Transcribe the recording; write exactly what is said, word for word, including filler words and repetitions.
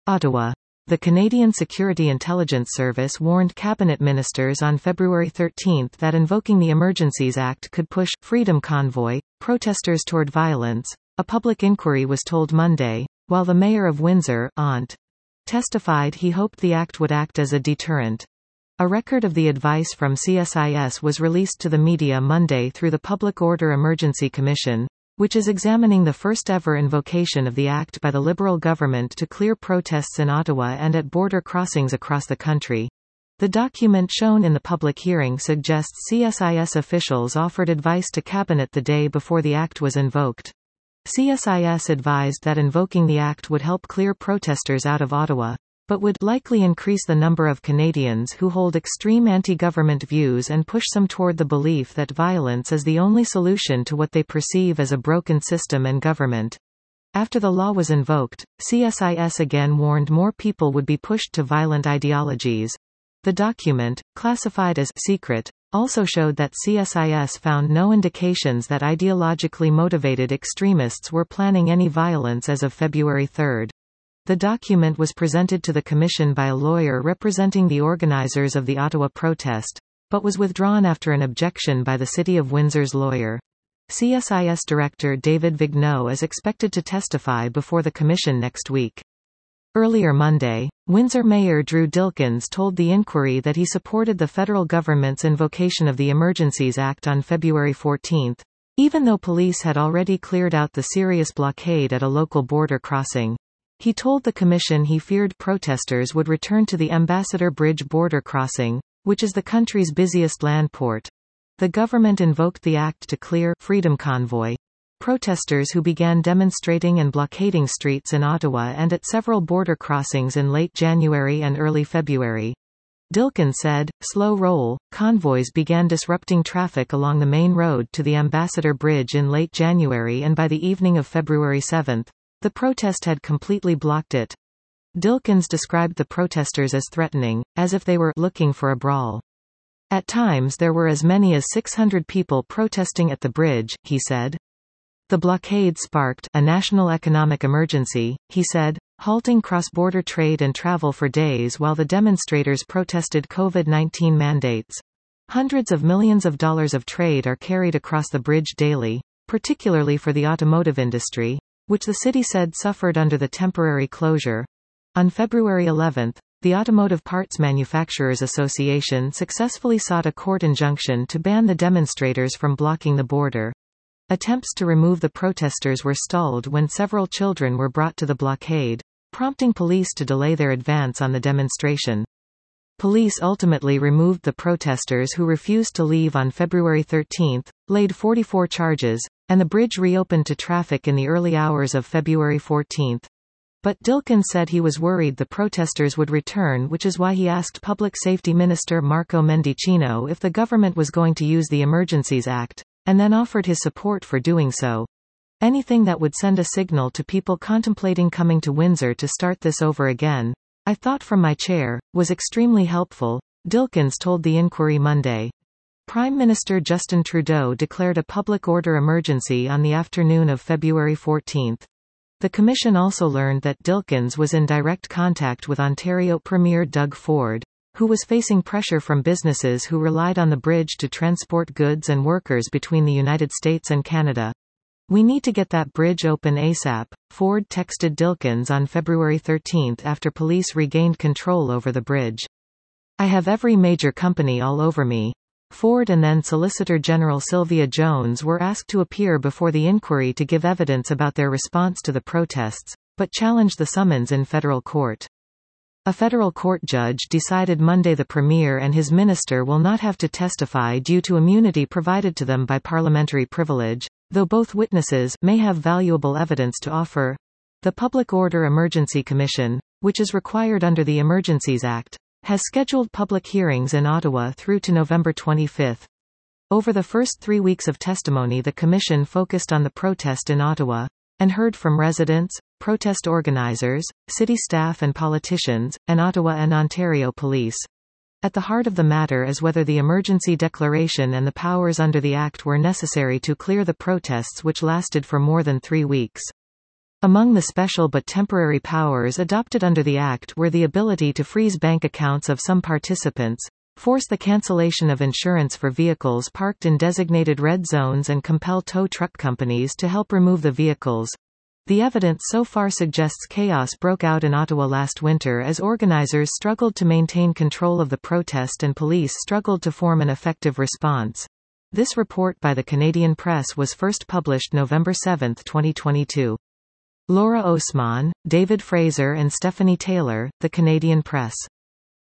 Ottawa. The Canadian Security Intelligence Service warned cabinet ministers on February thirteenth that invoking the Emergencies Act could push Freedom Convoy protesters toward violence. A public inquiry was told Monday, while the mayor of Windsor, Ont. testified he hoped the act would act as a deterrent. A record of the advice from C S I S was released to the media Monday through the Public Order Emergency Commission, which is examining the first-ever invocation of the act by the Liberal government to clear protests in Ottawa and at border crossings across the country. The document shown in the public hearing suggests C S I S officials offered advice to Cabinet the day before the act was invoked. C S I S advised that invoking the act would help clear protesters out of Ottawa, but would likely increase the number of Canadians who hold extreme anti-government views and push some toward the belief that violence is the only solution to what they perceive as a broken system and government. After the law was invoked, C S I S again warned more people would be pushed to violent ideologies. The document, classified as secret, also showed that C S I S found no indications that ideologically motivated extremists were planning any violence as of February third. The document was presented to the Commission by a lawyer representing the organizers of the Ottawa protest, but was withdrawn after an objection by the City of Windsor's lawyer. C S I S Director David Vigneault is expected to testify before the Commission next week. Earlier Monday, Windsor Mayor Drew Dilkens told the inquiry that he supported the federal government's invocation of the Emergencies Act on February fourteenth, even though police had already cleared out the serious blockade at a local border crossing. He told the Commission he feared protesters would return to the Ambassador Bridge border crossing, which is the country's busiest land port. The government invoked the act to clear Freedom Convoy protesters who began demonstrating and blockading streets in Ottawa and at several border crossings in late January and early February. Dilkens said, "Slow roll, convoys began disrupting traffic along the main road to the Ambassador Bridge in late January, and by the evening of February seventh, the protest had completely blocked it." Dilkens described the protesters as threatening, as if they were looking for a brawl. At times there were as many as six hundred people protesting at the bridge, he said. The blockade sparked a national economic emergency, he said, halting cross-border trade and travel for days while the demonstrators protested COVID nineteen mandates. Hundreds of millions of dollars of trade are carried across the bridge daily, particularly for the automotive industry, which the city said suffered under the temporary closure. On February eleventh, the Automotive Parts Manufacturers Association successfully sought a court injunction to ban the demonstrators from blocking the border. Attempts to remove the protesters were stalled when several children were brought to the blockade, prompting police to delay their advance on the demonstration. Police ultimately removed the protesters who refused to leave on February thirteenth, laid forty-four charges, and the bridge reopened to traffic in the early hours of February fourteenth. But Dilkens said he was worried the protesters would return, which is why he asked Public Safety Minister Marco Mendicino if the government was going to use the Emergencies Act, and then offered his support for doing so. "Anything that would send a signal to people contemplating coming to Windsor to start this over again, I thought from my chair, was extremely helpful," Dilkens told the inquiry Monday. Prime Minister Justin Trudeau declared a public order emergency on the afternoon of February fourteenth. The Commission also learned that Dilkens was in direct contact with Ontario Premier Doug Ford, who was facing pressure from businesses who relied on the bridge to transport goods and workers between the United States and Canada. "We need to get that bridge open ASAP," Ford texted Dilkens on February thirteenth after police regained control over the bridge. "I have every major company all over me." Ford and then Solicitor General Sylvia Jones were asked to appear before the inquiry to give evidence about their response to the protests, but challenged the summons in federal court. A federal court judge decided Monday the Premier and his minister will not have to testify due to immunity provided to them by parliamentary privilege, though both witnesses may have valuable evidence to offer. The Public Order Emergency Commission, which is required under the Emergencies Act, has scheduled public hearings in Ottawa through to November twenty-fifth. Over the first three weeks of testimony, the Commission focused on the protest in Ottawa, and heard from residents, protest organizers, city staff and politicians, and Ottawa and Ontario police. At the heart of the matter is whether the emergency declaration and the powers under the Act were necessary to clear the protests which lasted for more than three weeks. Among the special but temporary powers adopted under the Act were the ability to freeze bank accounts of some participants, force the cancellation of insurance for vehicles parked in designated red zones and compel tow truck companies to help remove the vehicles. The evidence so far suggests chaos broke out in Ottawa last winter as organizers struggled to maintain control of the protest and police struggled to form an effective response. This report by the Canadian Press was first published November seventh, twenty twenty-two. Laura Osman, David Fraser and Stephanie Taylor, The Canadian Press.